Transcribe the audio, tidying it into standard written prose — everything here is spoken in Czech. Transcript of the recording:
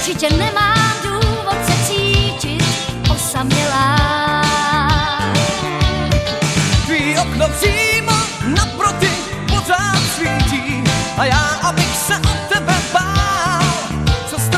určitě nemám důvod se cítit osamělá. Tvý okno přímo naproti pořád svítí a já